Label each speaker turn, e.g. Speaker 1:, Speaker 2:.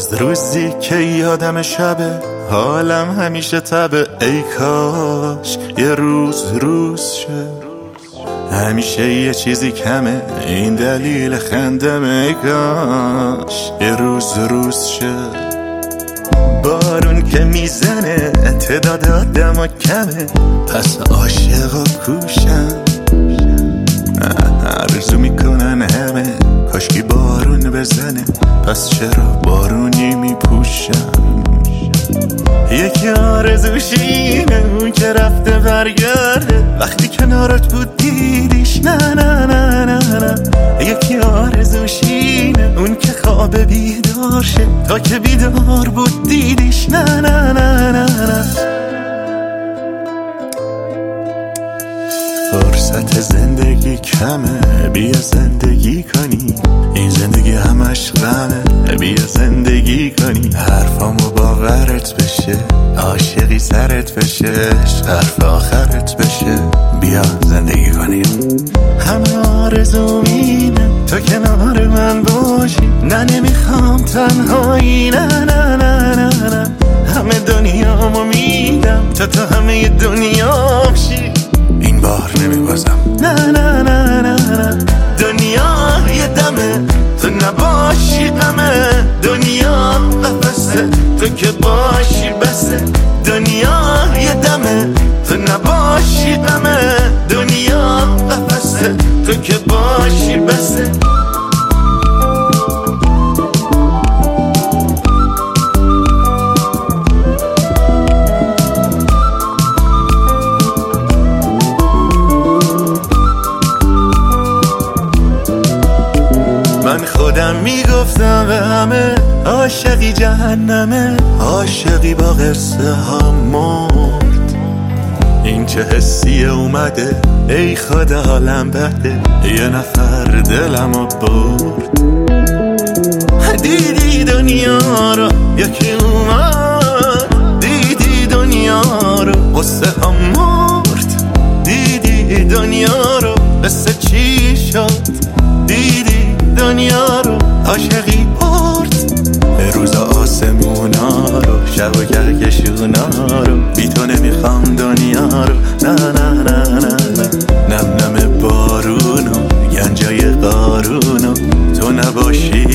Speaker 1: از روزی که یادم شبه حالم همیشه تبه. ای کاش یه روز شه، همیشه یه چیزی کمه، این دلیل خندمه. ای کاش یه روز شه. بارون که میزنه تعداد آدم کمه، پس عاشقا کوشن. آرزو میکنن همه کاشکی بارون بزنه، پس چرا بارونی میپوشن. یکی آرزوشینه اون که رفته برگرده، وقتی کنارت بود دیدیش نه نه نه نه نه. یکی آرزوشینه اون که خواب بیدار شه، تا که بیدار بود دیدیش نه نه نه نه نه. فرصت زندگی کمه، بیا زندگی کنی، این زندگی همش غمه. بیا زندگی کنی، حرفامو باورت بشه، عاشقی سرت بشه، حرف آخرت بشه. بیا زندگی کنی. همه آرزوم اینه تو کنار من باشی، نه نمیخوام تنهایی، نه نه نه نه نه. همه دنیامو میدم تو همه دنیا بشی، این بار نمیبازم، نه نه نه نه نه. دنیا یه دمه تو نباشی غمه، دنیا قفسه تو که باشی بسه. دنیا یه دمه تو نباشی غمه، دنیا قفسه تو که باشی بسه. من خودم میگفتم به همه عاشقی جهنمه، عاشقی با قصه ها مرد. این چه حسیه اومده ای خدا حالم بده، یه نفر دلمو برد. دیدی دنیا رو یکی اومد، دیدی دنیا رو قصه ها مرد. دیدی دنیا رو قصه چی شد، دیدی دنیا رو عاشقی برد. روز آسمونا رو شب و کهکشونا رو، بی تو نمیخوام دنیا رو، نه نه نه نه نه. نم نم بارونو گنجای قارونو، تو نباشی